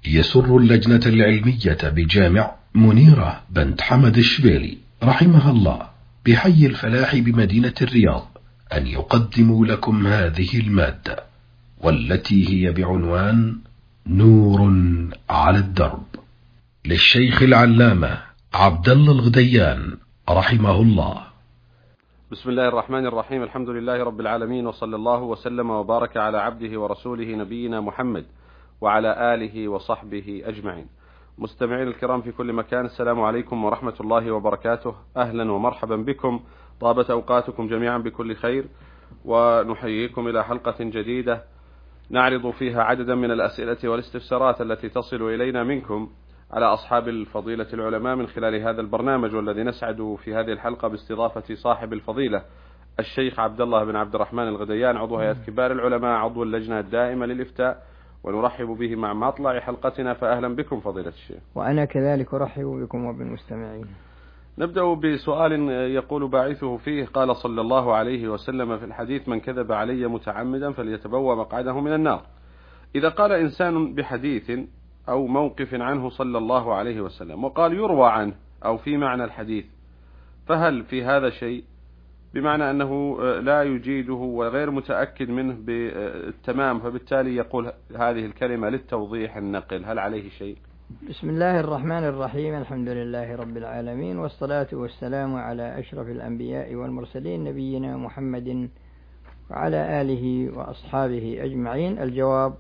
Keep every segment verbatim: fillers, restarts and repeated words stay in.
يسر اللجنة العلمية بجامع منيرة بنت حمد الشبيلي رحمها الله بحي الفلاح بمدينة الرياض أن يقدموا لكم هذه المادة، والتي هي بعنوان نور على الدرب، للشيخ العلامة عبد الله الغديان رحمه الله. بسم الله الرحمن الرحيم. الحمد لله رب العالمين، وصلى الله وسلم وبارك على عبده ورسوله نبينا محمد وعلى آله وصحبه أجمعين. مستمعين الكرام في كل مكان، السلام عليكم ورحمة الله وبركاته. أهلا ومرحبا بكم، طابت أوقاتكم جميعا بكل خير، ونحييكم إلى حلقة جديدة نعرض فيها عددا من الأسئلة والاستفسارات التي تصل إلينا منكم على أصحاب الفضيلة العلماء من خلال هذا البرنامج، والذي نسعد في هذه الحلقة باستضافة صاحب الفضيلة الشيخ عبد الله بن عبد الرحمن الغديان، عضو هيئة كبار العلماء، عضو اللجنة الدائمة للإفتاء، ونرحب به مع مطلع حلقتنا. فأهلا بكم فضيلة الشيخ. وأنا كذلك أرحب بكم وبالمستمعين. نبدأ بسؤال يقول باعثه فيه: قال صلى الله عليه وسلم في الحديث: من كذب علي متعمدا فليتبوأ مقعده من النار. إذا قال إنسان بحديث أو موقف عنه صلى الله عليه وسلم وقال يروى عنه أو في معنى الحديث، فهل في هذا شيء، بمعنى أنه لا يجيده وغير متأكد منه بالتمام، فبالتالي يقول هذه الكلمة للتوضيح النقل، هل عليه شيء؟ بسم الله الرحمن الرحيم. الحمد لله رب العالمين، والصلاة والسلام على أشرف الأنبياء والمرسلين نبينا محمد وعلى آله وأصحابه أجمعين. الجواب: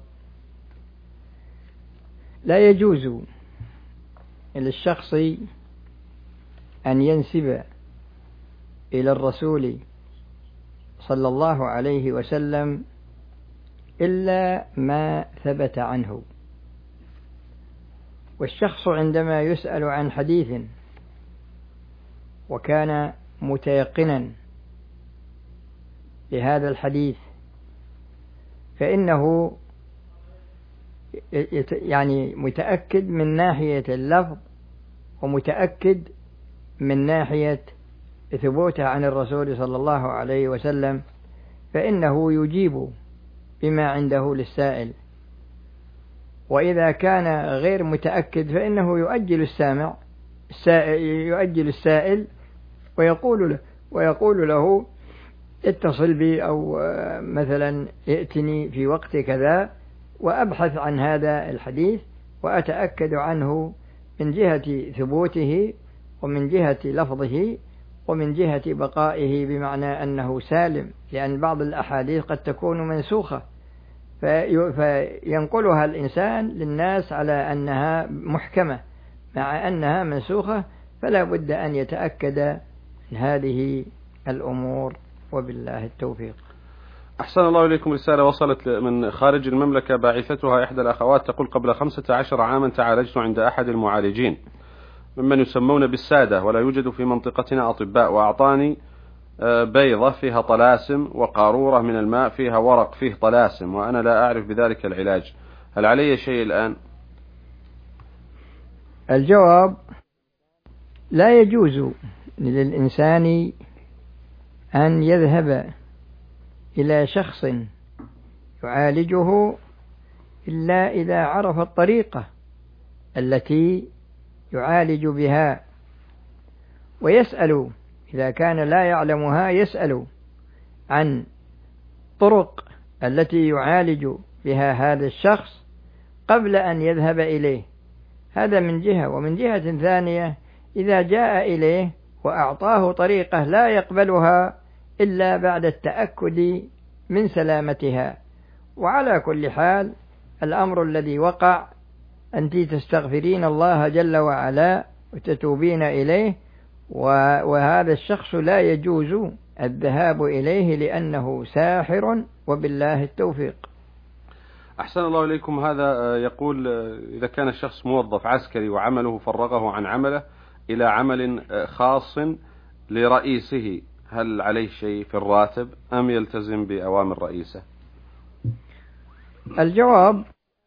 لا يجوز للشخص أن ينسب إلى الرسول صلى الله عليه وسلم إلا ما ثبت عنه. والشخص عندما يسأل عن حديث وكان متيقنا لهذا الحديث، فإنه يعني متأكد من ناحية اللفظ ومتأكد من ناحية ثبوتها عن الرسول صلى الله عليه وسلم، فإنه يجيب بما عنده للسائل. وإذا كان غير متأكد فإنه يؤجل السامع السائل يؤجل السائل ويقول له ويقول له اتصل بي، أو مثلا ائتني في وقت كذا وأبحث عن هذا الحديث وأتأكد عنه من جهة ثبوته ومن جهة لفظه ومن جهة بقائه، بمعنى أنه سالم، لأن بعض الأحاديث قد تكون منسوخة فينقلها الإنسان للناس على أنها محكمة مع أنها منسوخة، فلا بد أن يتأكد من هذه الأمور، وبالله التوفيق. أحسن الله إليكم. رسالة وصلت من خارج المملكة، باعثتها إحدى الأخوات، تقول: قبل خمسة عشر عاما تعالجت عند أحد المعالجين ممن يسمون بالسادة، ولا يوجد في منطقتنا أطباء، وأعطاني بيضة فيها طلاسم وقارورة من الماء فيها ورق فيه طلاسم، وأنا لا أعرف بذلك العلاج، هل علي شيء الآن؟ الجواب: لا يجوز للإنسان أن يذهب إلى شخص يعالجه إلا إذا عرف الطريقة التي يعالج بها، ويسأل إذا كان لا يعلمها، يسأل عن طرق التي يعالج بها هذا الشخص قبل أن يذهب إليه. هذا من جهة. ومن جهة ثانية، إذا جاء إليه وأعطاه طريقة لا يقبلها إلا بعد التأكد من سلامتها. وعلى كل حال، الأمر الذي وقع أنت تستغفرين الله جل وعلا وتتوبين إليه، وهذا الشخص لا يجوز الذهاب إليه لأنه ساحر، وبالله التوفيق. أحسن الله إليكم. هذا يقول: إذا كان الشخص موظف عسكري وعمله فرغه عن عمله إلى عمل خاص لرئيسه، هل عليه شيء في الراتب أم يلتزم بأوامر رئيسه؟ الجواب: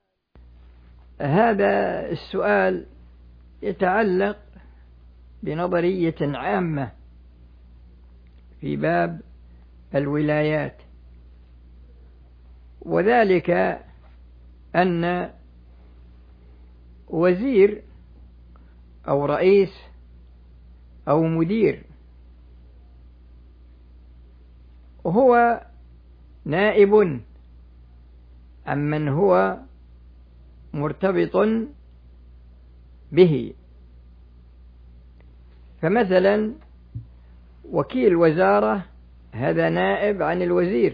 هذا السؤال يتعلق بنظرية عامة في باب الولايات، وذلك أن وزير أو رئيس أو مدير، وهو نائب عمن هو مرتبط به. فمثلا وكيل وزارة هذا نائب عن الوزير،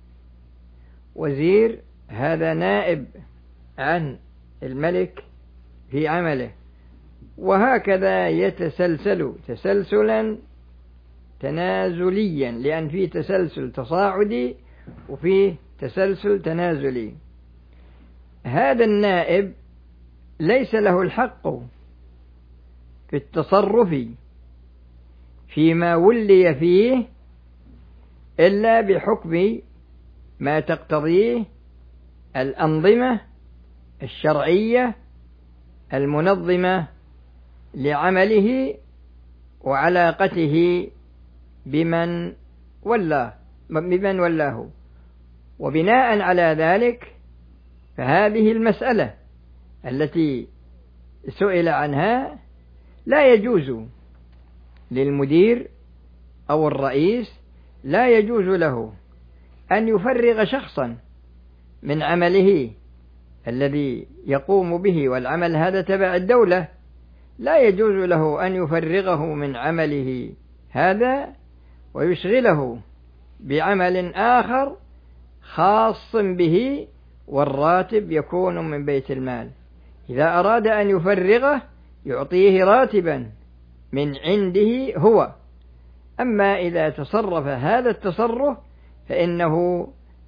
وزير هذا نائب عن الملك في عمله، وهكذا يتسلسل تسلسلا تنازليا، لأن في تسلسل تصاعدي وفي تسلسل تنازلي. هذا النائب ليس له الحق في التصرف فيما ولي فيه إلا بحكم ما تقتضيه الأنظمة الشرعية المنظمة لعمله وعلاقته بمن ولاه بمن ولاه. وبناء على ذلك فهذه المسألة التي سئل عنها لا يجوز للمدير أو الرئيس، لا يجوز له أن يفرغ شخصا من عمله الذي يقوم به، والعمل هذا تبع الدولة، لا يجوز له أن يفرغه من عمله هذا ويشغله بعمل آخر خاص به، والراتب يكون من بيت المال. إذا أراد أن يفرغه يعطيه راتبا من عنده هو. أما إذا تصرف هذا التصرف فإنه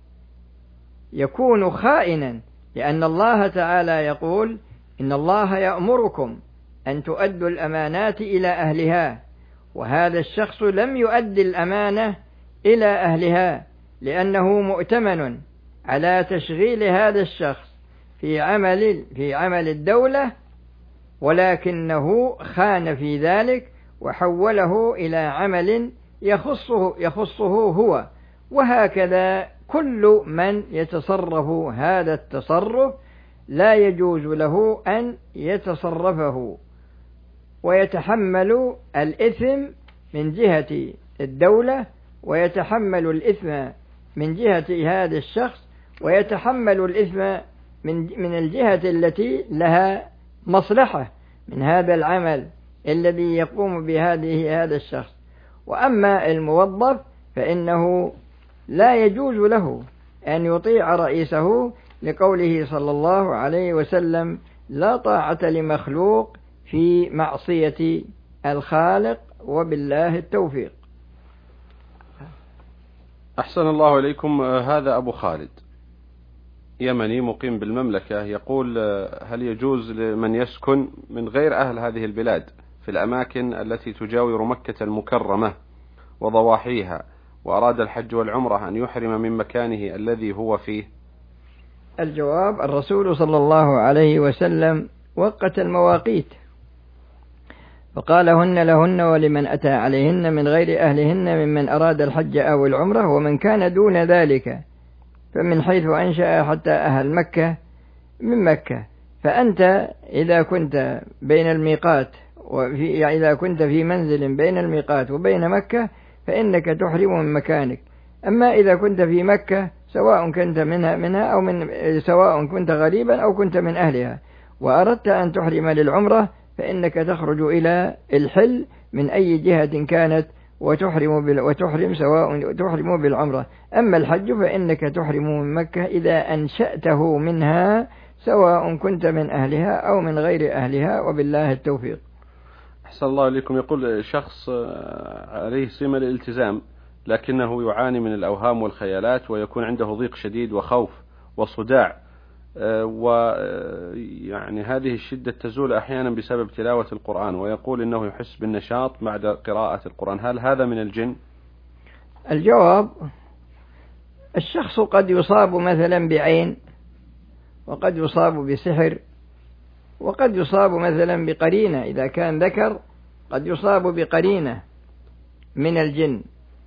يكون خائنا، لأن الله تعالى يقول: إن الله يأمركم أن تؤدوا الأمانات إلى أهلها. وهذا الشخص لم يؤدي الأمانة إلى أهلها لأنه مؤتمن على تشغيل هذا الشخص في عمل في عمل الدولة، ولكنه خان في ذلك وحوله إلى عمل يخصه يخصه هو. وهكذا كل من يتصرف هذا التصرف لا يجوز له أن يتصرفه ويتحمل الإثم من جهة الدولة، ويتحمل الإثم من جهة هذا الشخص، ويتحمل الإثم من من الجهة التي لها مصلحة من هذا العمل الذي يقوم بهذه هذا الشخص. وأما الموظف فإنه لا يجوز له أن يطيع رئيسه، لقوله صلى الله عليه وسلم: لا طاعة لمخلوق في معصية الخالق، وبالله التوفيق. أحسن الله إليكم. هذا أبو خالد يمني مقيم بالمملكة، يقول: هل يجوز لمن يسكن من غير أهل هذه البلاد في الأماكن التي تجاور مكة المكرمة وضواحيها وأراد الحج والعمرة أن يحرم من مكانه الذي هو فيه؟ الجواب: الرسول صلى الله عليه وسلم وقت المواقيت فقال: هن لهن ولمن أتى عليهن من غير أهلهن ممن أراد الحج أو العمرة، ومن كان دون ذلك فمن حيث أنشأ حتى أهل مكة من مكة. فأنت إذا كنت بين الميقات وفي يعني إذا كنت في منزل بين الميقات وبين مكة فإنك تحرم من مكانك. أما إذا كنت في مكة سواء كنت منها منها أو من سواء كنت غريبا أو كنت من أهلها وأردت أن تحرم للعمرة فإنك تخرج إلى الحل من أي جهة كانت وتحرم بال وتحرم سواء تحرم بالعمرة. أما الحج فإنك تحرم من مكة إذا أنشأته منها سواء كنت من أهلها أو من غير أهلها، وبالله التوفيق. أحسن الله إليكم. يقول شخص عليه سمة الالتزام لكنه يعاني من الأوهام والخيالات، ويكون عنده ضيق شديد وخوف وصداع، ويعني هذه الشدة تزول أحيانا بسبب تلاوة القرآن، ويقول إنه يحس بالنشاط بعد قراءة القرآن. هل هذا من الجن؟ الجواب: الشخص قد يصاب مثلا بعين، وقد يصاب بسحر، وقد يصاب مثلا بقرينة. إذا كان ذكر قد يصاب بقرينة من الجن.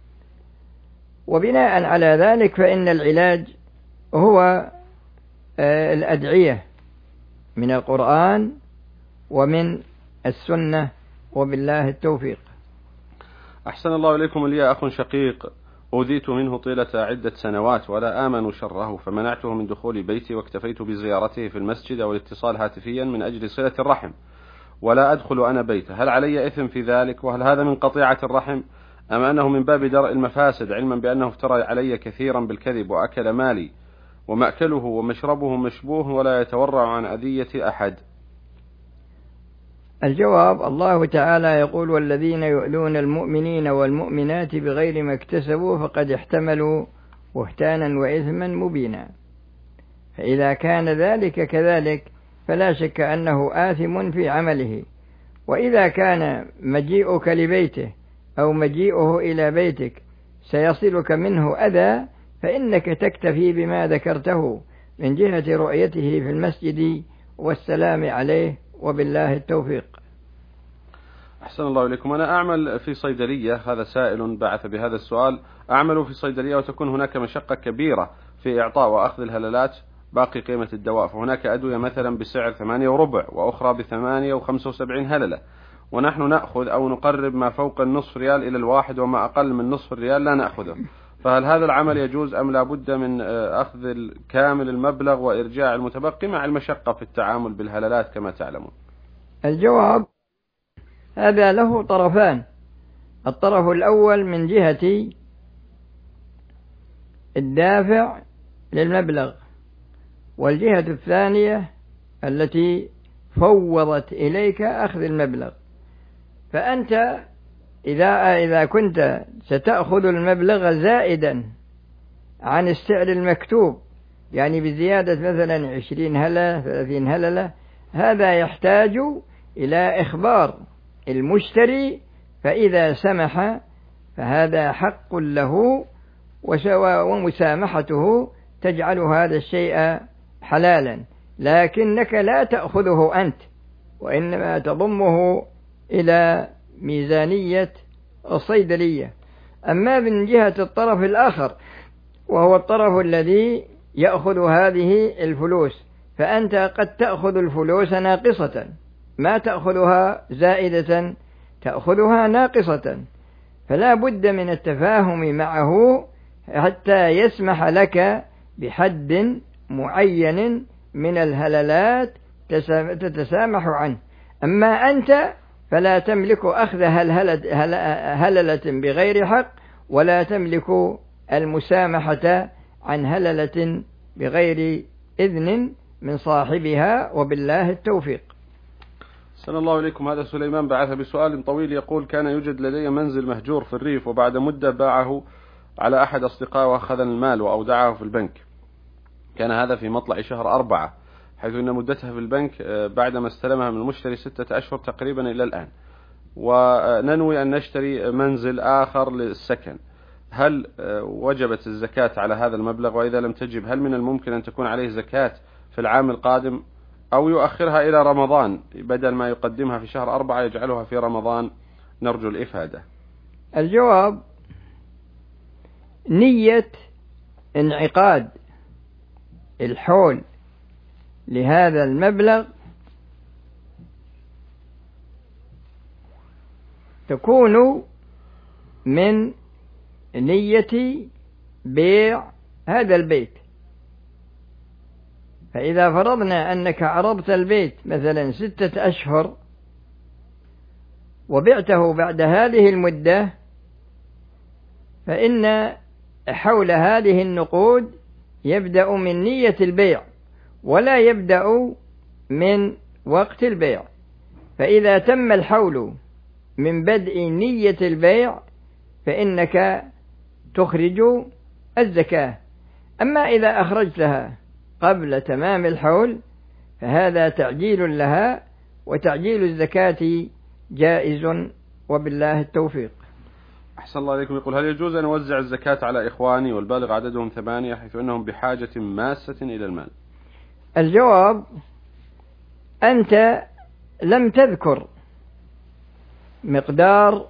وبناء على ذلك فإن العلاج هو الأدعية من القرآن ومن السنة، وبالله التوفيق. أحسن الله إليكم. لي أخ شقيق أوذيت منه طيلة عدة سنوات ولا آمن شره، فمنعته من دخول بيتي واكتفيت بزيارته في المسجد أو الاتصال هاتفيا من أجل صلة الرحم، ولا أدخل أنا بيته. هل علي إثم في ذلك؟ وهل هذا من قطيعة الرحم أم أنه من باب درء المفاسد، علما بأنه افترى علي كثيرا بالكذب وأكل مالي ومأكله ومشربه مشبوه ولا يتورع عن أذية أحد؟ الجواب: الله تعالى يقول: والذين يؤذون المؤمنين والمؤمنات بغير ما اكتسبوا فقد احتملوا بهتانا وإثما مبينا. فإذا كان ذلك كذلك فلا شك أنه آثم في عمله. وإذا كان مجيئك لبيته أو مجيئه إلى بيتك سيصلك منه أذى، فإنك تكتفي بما ذكرته من جهة رؤيته في المسجد والسلام عليه، وبالله التوفيق. أحسن الله إليكم. أنا أعمل في صيدلية، هذا سائل بعث بهذا السؤال. أعمل في صيدلية وتكون هناك مشقة كبيرة في إعطاء وأخذ الهلالات باقي قيمة الدواء، فهناك أدوية مثلا بسعر ثمانية وربع وأخرى بثمانية وخمسة وسبعين هللة، ونحن نأخذ أو نقرب ما فوق النصف ريال إلى الواحد، وما أقل من نصف الريال لا نأخذه. فهل هذا العمل يجوز أم لا بد من أخذ كامل المبلغ وإرجاع المتبقي مع المشقة في التعامل بالهلالات كما تعلمون؟ الجواب: هذا له طرفان. الطرف الأول من جهة الدافع للمبلغ، والجهة الثانية التي فوضت إليك أخذ المبلغ. فأنت إذا إذا كنت ستأخذ المبلغ زائدا عن السعر المكتوب، يعني بزيادة مثلا عشرين هللة ثلاثين هللة، هذا يحتاج إلى إخبار المشتري، فإذا سمح فهذا حق له، ومسامحته تجعل هذا الشيء حلالا، لكنك لا تأخذه أنت، وإنما تضمه إلى ميزانية الصيدلية. أما من جهة الطرف الآخر وهو الطرف الذي يأخذ هذه الفلوس، فأنت قد تأخذ الفلوس ناقصة، ما تأخذها زائدة، تأخذها ناقصة، فلا بد من التفاهم معه حتى يسمح لك بحد معين من الهللات تتسامح عنه. أما أنت فلا تملك أخذ هللة بغير حق، ولا تملك المسامحة عن هللة بغير إذن من صاحبها، وبالله التوفيق. صلى الله عليكم. هذا سليمان بعث بسؤال طويل يقول: كان يوجد لدي منزل مهجور في الريف، وبعد مدة باعه على أحد أصدقائه وأخذ المال وأودعه في البنك. كان هذا في مطلع شهر أربعة، حيث أن مدتها في البنك بعدما استلمها من المشتري ستة أشهر تقريبا إلى الآن، وننوي أن نشتري منزل آخر للسكن. هل وجبت الزكاة على هذا المبلغ؟ وإذا لم تجب هل من الممكن أن تكون عليه زكاة في العام القادم، أو يؤخرها إلى رمضان بدل ما يقدمها في شهر أربعة يجعلها في رمضان؟ نرجو الإفادة. الجواب: نية انعقاد الحول لهذا المبلغ تكون من نية بيع هذا البيت. فإذا فرضنا أنك عرضت البيت مثلا ستة أشهر وبعته بعد هذه المدة، فإن حول هذه النقود يبدأ من نية البيع ولا يبدأ من وقت البيع. فإذا تم الحول من بدء نية البيع فإنك تخرج الزكاة. أما إذا أخرجتها قبل تمام الحول فهذا تعجيل لها، وتعجيل الزكاة جائز، وبالله التوفيق. أحسن الله عليكم. يقول: هل يجوز أن أوزع الزكاة على إخواني والبالغ عددهم ثمانية، حيث أنهم بحاجة ماسة إلى المال؟ الجواب: أنت لم تذكر مقدار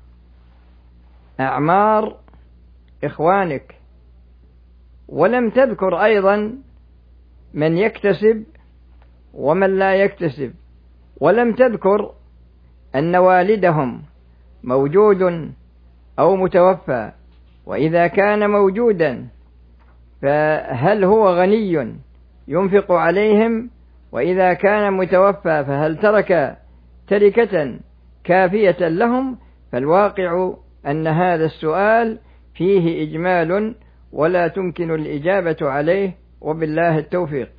أعمار إخوانك، ولم تذكر أيضا من يكتسب ومن لا يكتسب، ولم تذكر أن والدهم موجود أو متوفى، وإذا كان موجودا فهل هو غني ينفق عليهم، وإذا كان متوفى فهل ترك تركة كافية لهم؟ فالواقع أن هذا السؤال فيه إجمال ولا تمكن الإجابة عليه، وبالله التوفيق.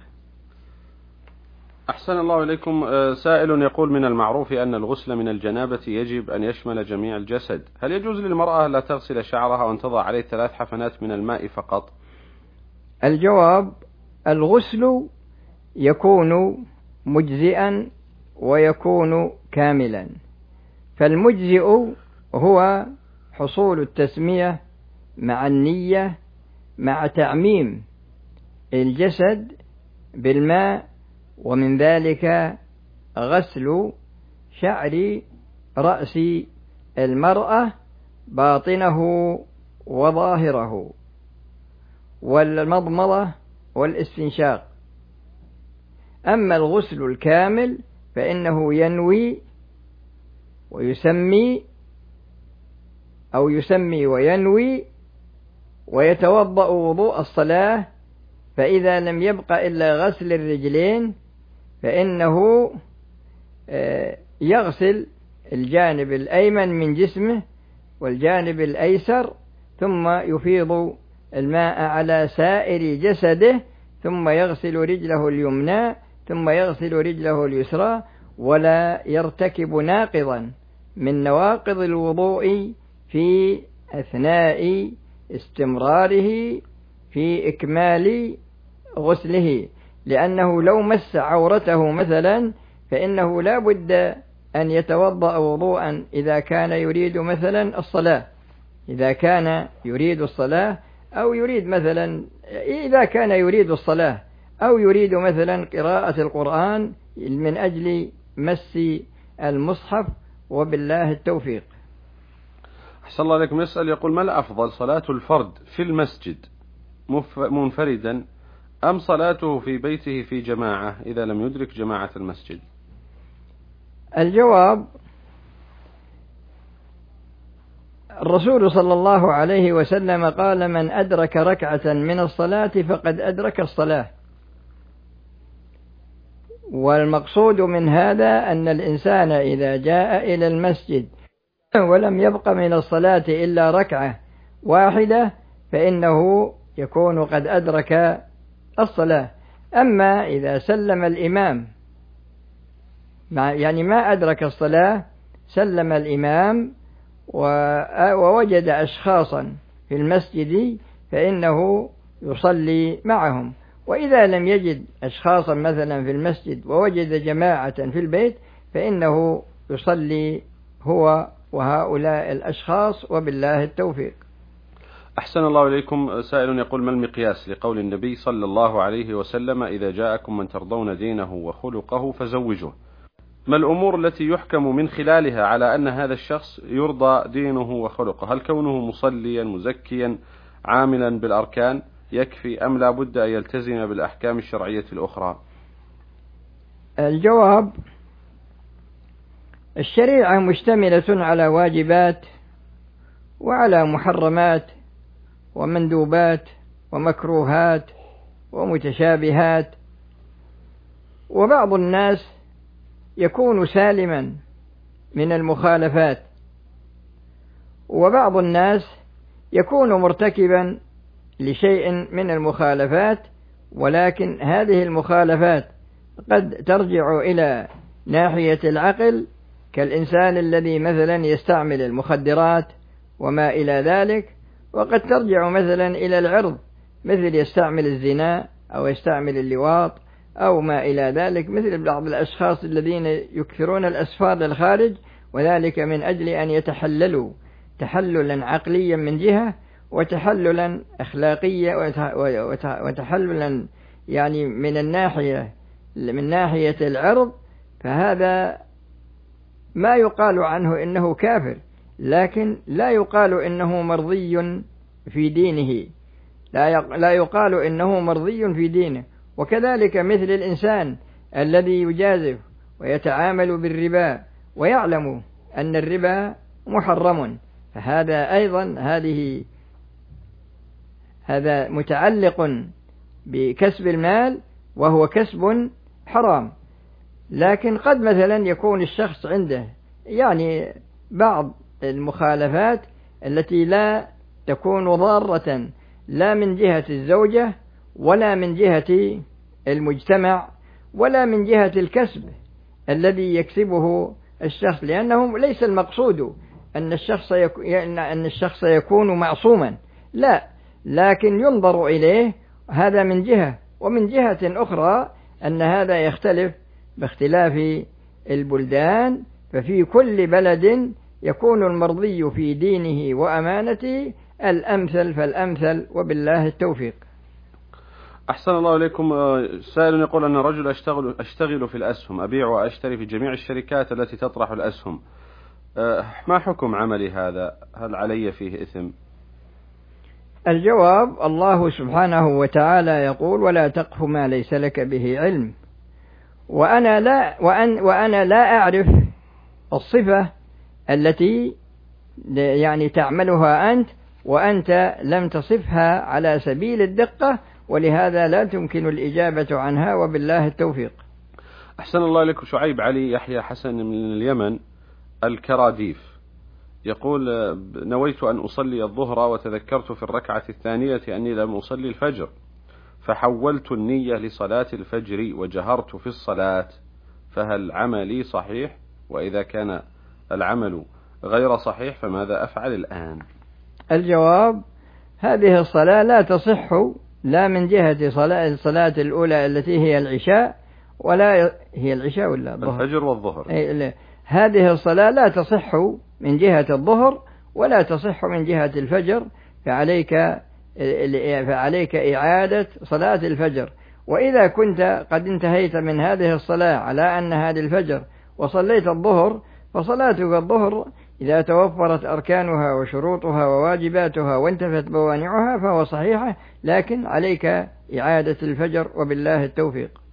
أحسن الله إليكم. سائل يقول: من المعروف أن الغسل من الجنابة يجب أن يشمل جميع الجسد، هل يجوز للمرأة لا تغسل شعرها وأن تضع عليه ثلاث حفنات من الماء فقط؟ الجواب: الغسل يكون مجزئا ويكون كاملا، فالمجزئ هو حصول التسمية مع النية مع تعميم الجسد بالماء، ومن ذلك غسل شعر رأس المرأة باطنه وظاهره، والمضمضة والاستنشاق. أما الغسل الكامل فإنه ينوي ويسمي أو يسمي وينوي ويتوضأ وضوء الصلاة، فإذا لم يبق إلا غسل الرجلين فإنه يغسل الجانب الأيمن من جسمه والجانب الأيسر، ثم يفيض الماء على سائر جسده، ثم يغسل رجله اليمنى ثم يغسل رجله اليسرى، ولا يرتكب ناقضا من نواقض الوضوء في أثناء استمراره في إكمال غسله، لأنه لو مس عورته مثلا فإنه لا بد أن يتوضأ وضوءا إذا كان يريد مثلا الصلاة إذا كان يريد الصلاة أو يريد مثلا إذا كان يريد الصلاة أو يريد مثلا قراءة القرآن من أجل مس المصحف، وبالله التوفيق. أحسن الله عليكم. يسأل يقول: ما الأفضل، صلاة الفرد في المسجد منفردا أم صلاته في بيته في جماعة إذا لم يدرك جماعة المسجد؟ الجواب: الرسول صلى الله عليه وسلم قال: من أدرك ركعة من الصلاة فقد أدرك الصلاة. والمقصود من هذا أن الإنسان إذا جاء إلى المسجد ولم يبق من الصلاة إلا ركعة واحدة فإنه يكون قد أدرك الصلاة. أما إذا سلم الإمام يعني ما أدرك الصلاة، سلم الإمام ووجد أشخاصا في المسجد فإنه يصلي معهم، وإذا لم يجد أشخاصا مثلا في المسجد ووجد جماعة في البيت فإنه يصلي هو وهؤلاء الأشخاص، وبالله التوفيق. أحسن الله إليكم. سائل يقول: ما المقياس لقول النبي صلى الله عليه وسلم: إذا جاءكم من ترضون دينه وخلقه فزوجوه؟ ما الأمور التي يحكم من خلالها على أن هذا الشخص يرضى دينه وخلقه؟ هل كونه مصليا مزكيا عاملا بالأركان يكفي أم لا بد أن يلتزم بالأحكام الشرعية الأخرى؟ الجواب: الشريعة مشتملة على واجبات وعلى محرمات ومندوبات ومكروهات ومتشابهات، وبعض الناس يكون سالما من المخالفات، وبعض الناس يكون مرتكبا لشيء من المخالفات، ولكن هذه المخالفات قد ترجع إلى ناحية العقل، كالإنسان الذي مثلا يستعمل المخدرات وما إلى ذلك، وقد ترجع مثلا إلى العرض، مثل يستعمل الزنا أو يستعمل اللواط أو ما إلى ذلك، مثل بعض الأشخاص الذين يكثرون الأسفار للخارج، وذلك من أجل أن يتحللوا تحللا عقليا من جهة وتحللا أخلاقيا وتحللا يعني من الناحية من ناحية العرض، فهذا ما يقال عنه إنه كافر، لكن لا يقال إنه مرضي في دينه، لا لا يقال إنه مرضي في دينه. وكذلك مثل الإنسان الذي يجازف ويتعامل بالربا ويعلم أن الربا محرم، فهذا أيضا هذه هذا متعلق بكسب المال وهو كسب حرام. لكن قد مثلا يكون الشخص عنده يعني بعض المخالفات التي لا تكون ضارة لا من جهة الزوجة ولا من جهة المجتمع ولا من جهة الكسب الذي يكسبه الشخص، لأنه ليس المقصود أن الشخص أن الشخص يكون معصوما، لا، لكن ينظر إليه هذا من جهة، ومن جهة أخرى أن هذا يختلف باختلاف البلدان، ففي كل بلد يكون المرضي في دينه وأمانته الأمثل فالأمثل، وبالله التوفيق. أحسن الله إليكم. سائل يقول أن رجل أشتغل, أشتغل في الأسهم، أبيع وأشتري في جميع الشركات التي تطرح الأسهم، ما حكم عملي هذا؟ هل علي فيه إثم؟ الجواب: الله سبحانه وتعالى يقول: ولا تقف ما ليس لك به علم. وأنا لا, وأن وأنا لا أعرف الصفة التي يعني تعملها أنت وأنت لم تصفها على سبيل الدقة، ولهذا لا تمكن الإجابة عنها، وبالله التوفيق. أحسن الله لك. شعيب علي يحيى حسن من اليمن الكراديف يقول: نويت أن أصلي الظهر وتذكرت في الركعة الثانية أني لم أصلي الفجر، فحولت النية لصلاة الفجر وجهرت في الصلاة، فهل عملي صحيح؟ وإذا كان العمل غير صحيح فماذا أفعل الآن؟ الجواب: هذه الصلاة لا تصح لا من جهة صلاة الصلاة الأولى التي هي العشاء، ولا هي العشاء ولا الظهر؟ الفجر والظهر. هذه الصلاة لا تصح من جهة الظهر ولا تصح من جهة الفجر، فعليك فعليك إعادة صلاة الفجر. وإذا كنت قد انتهيت من هذه الصلاة على أنها للفجر وصليت الظهر، فصلاتك الظهر إذا توفرت أركانها وشروطها وواجباتها وانتفت موانعها فهو صحيحة، لكن عليك إعادة الفجر، وبالله التوفيق.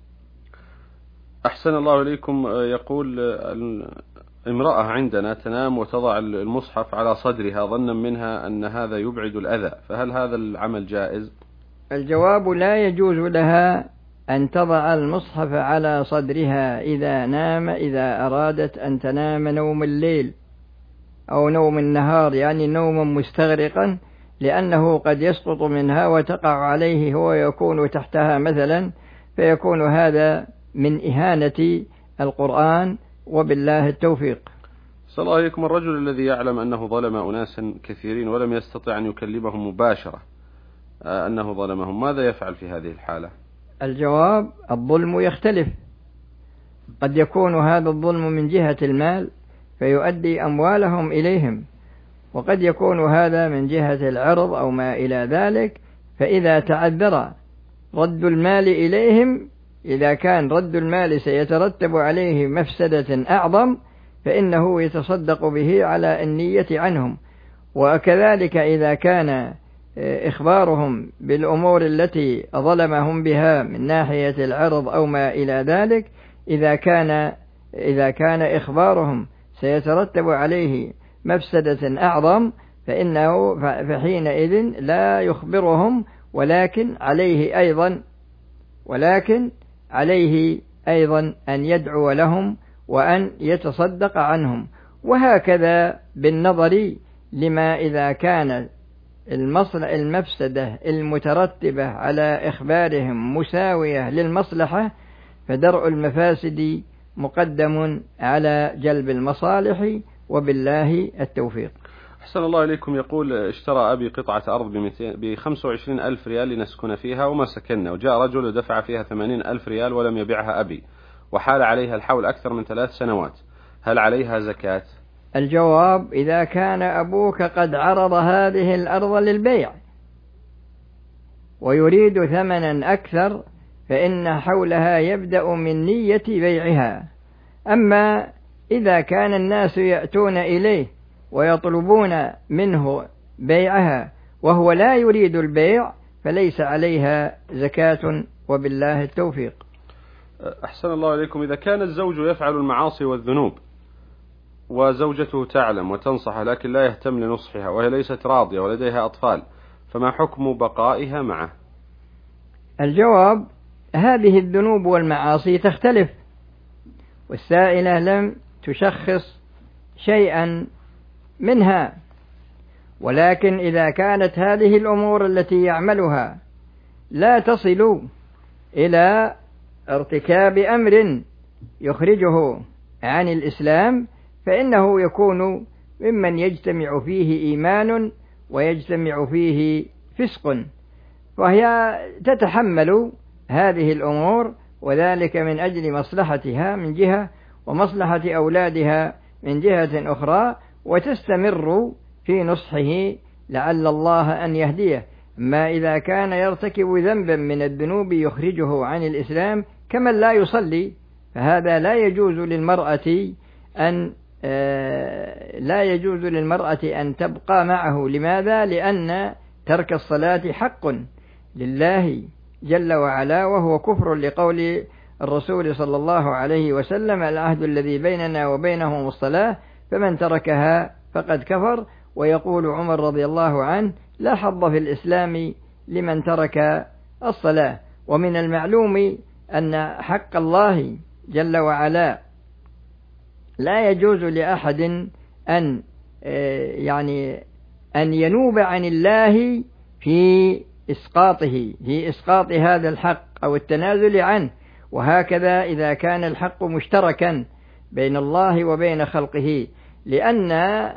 أحسن الله إليكم. يقول: امرأة عندنا تنام وتضع المصحف على صدرها ظنا منها أن هذا يبعد الأذى، فهل هذا العمل جائز؟ الجواب: لا يجوز لها أن تضع المصحف على صدرها إذا نام إذا أرادت أن تنام نوم الليل أو نوم النهار، يعني نوما مستغرقا، لأنه قد يسقط منها وتقع عليه هو يكون تحتها مثلا، فيكون هذا من إهانة القرآن، وبالله التوفيق. صلى الله عليكم. الرجل الذي يعلم أنه ظلم أناسا كثيرين ولم يستطع أن يكلمهم مباشرة أنه ظلمهم، ماذا يفعل في هذه الحالة؟ الجواب: الظلم يختلف، قد يكون هذا الظلم من جهة المال فيؤدي أموالهم إليهم، وقد يكون هذا من جهة العرض أو ما إلى ذلك، فإذا تعذر رد المال إليهم، إذا كان رد المال سيترتب عليه مفسدة أعظم، فإنه يتصدق به على النية عنهم. وكذلك إذا كان إخبارهم بالأمور التي ظلمهم بها من ناحية العرض أو ما إلى ذلك، إذا كان إذا كان إخبارهم سيترتب عليه مفسدة أعظم، فإنه فحينئذ لا يخبرهم، ولكن عليه أيضا ولكن عليه أيضا أن يدعو لهم وأن يتصدق عنهم. وهكذا بالنظر لما إذا كان المفسدة المترتبة على إخبارهم مساوية للمصلحة، فدرء المفاسد مقدم على جلب المصالح، وبالله التوفيق. أحسن الله إليكم. يقول: اشترى أبي قطعة أرض بخمسة وعشرين ألف ريال لنسكن فيها وما سكننا، وجاء رجل ودفع فيها ثمانين ألف ريال ولم يبيعها أبي، وحال عليها الحول أكثر من ثلاث سنوات، هل عليها زكاة؟ الجواب: إذا كان أبوك قد عرض هذه الأرض للبيع ويريد ثمنا أكثر، فإن حولها يبدأ من نية بيعها. أما إذا كان الناس يأتون إليه ويطلبون منه بيعها وهو لا يريد البيع، فليس عليها زكاة، وبالله التوفيق. أحسن الله إليكم، إذا كان الزوج يفعل المعاصي والذنوب وزوجته تعلم وتنصح لكن لا يهتم لنصحها وهي ليست راضية ولديها أطفال، فما حكم بقائها معه؟ الجواب: هذه الذنوب والمعاصي تختلف، والسائلة لم تشخص شيئا منها، ولكن إذا كانت هذه الأمور التي يعملها لا تصل إلى ارتكاب أمر يخرجه عن الإسلام فإنه يكون ممن يجتمع فيه إيمان ويجتمع فيه فسق، وهي تتحمل هذه الأمور، وذلك من أجل مصلحتها من جهة ومصلحة أولادها من جهة أخرى، وتستمر في نصحه لعل الله أن يهديه. ما إذا كان يرتكب ذنبا من الذنوب يخرجه عن الإسلام كمن لا يصلي، فهذا لا يجوز للمرأة أن لا يجوز للمرأة أن تبقى معه. لماذا؟ لأن ترك الصلاة حق لله جل وعلا، وهو كفر لقول الرسول صلى الله عليه وسلم: العهد الذي بيننا وبينهم الصلاة فمن تركها فقد كفر. ويقول عمر رضي الله عنه: لا حظ في الإسلام لمن ترك الصلاة. ومن المعلوم أن حق الله جل وعلا لا يجوز لأحد أن يعني أن ينوب عن الله في إسقاطه في إسقاط هذا الحق أو التنازل عنه. وهكذا إذا كان الحق مشتركا بين الله وبين خلقه، لأن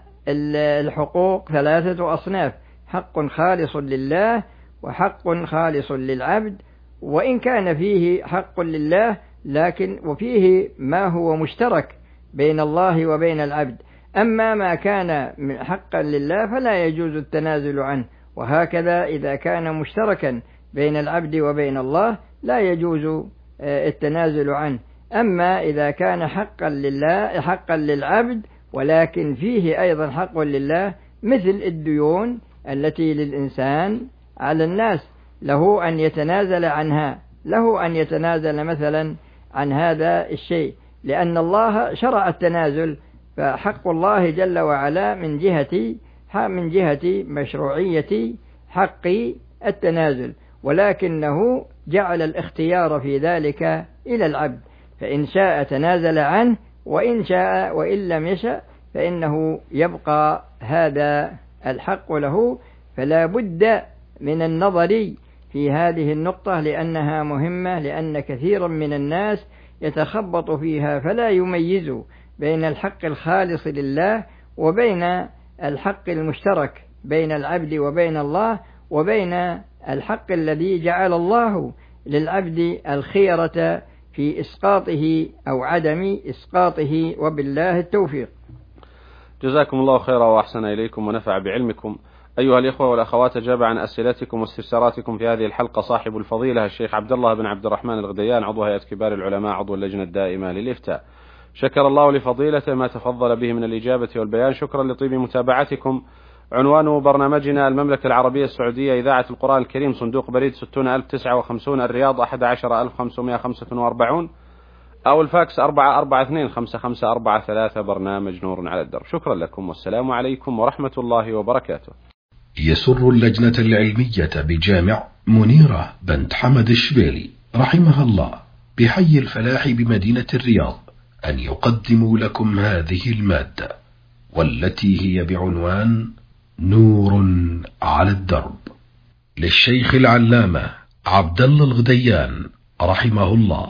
الحقوق ثلاثة أصناف: حق خالص لله، وحق خالص للعبد، وإن كان فيه حق لله لكن وفيه ما هو مشترك بين الله وبين العبد. أما ما كان حقا لله فلا يجوز التنازل عنه، وهكذا إذا كان مشتركا بين العبد وبين الله لا يجوز التنازل عنه. أما إذا كان حقا لله حقا للعبد ولكن فيه أيضا حق لله، مثل الديون التي للإنسان على الناس، له أن يتنازل عنها، له أن يتنازل مثلا عن هذا الشيء، لأن الله شرع التنازل. فحق الله جل وعلا من جهة من جهة مشروعية حق التنازل، ولكنه جعل الاختيار في ذلك إلى العبد، فإن شاء تنازل عنه، وإن شاء وإن لم يشاء فإنه يبقى هذا الحق له. فلا بد من النظر في هذه النقطة لأنها مهمة، لأن كثيرا من الناس يتخبط فيها فلا يميز بين الحق الخالص لله وبين الحق المشترك بين العبد وبين الله، وبين الحق الذي جعل الله للعبد الخيرة في إسقاطه أو عدم إسقاطه، وبالله التوفيق. جزاكم الله خيرا وأحسن إليكم ونفع بعلمكم. أيها الإخوة والأخوات، أجاب عن أسئلتكم واستفساراتكم في هذه الحلقة صاحب الفضيلة الشيخ عبد الله بن عبد الرحمن الغديان، عضو هيئة كبار العلماء، عضو اللجنة الدائمة للإفتاء. شكر الله لفضيلته ما تفضل به من الإجابة والبيان. شكرا لطيب متابعتكم. عنوان برنامجنا: المملكة العربية السعودية، إذاعة القرآن الكريم، صندوق بريد ستون ألف وتسعة وخمسين، الرياض أحد عشر ألف وخمسمائة وخمسة وأربعين، أو الفاكس أربعة أربعة اثنين خمسة خمسة أربعة ثلاثة. برنامج نور على الدرب. شكرا لكم والسلام عليكم ورحمة الله وبركاته. يسر اللجنة العلمية بجامع منيرة بنت حمد الشبيلي رحمها الله بحي الفلاح بمدينة الرياض أن يقدموا لكم هذه المادة، والتي هي بعنوان نور على الدرب، للشيخ العلامة عبد الله الغديان رحمه الله.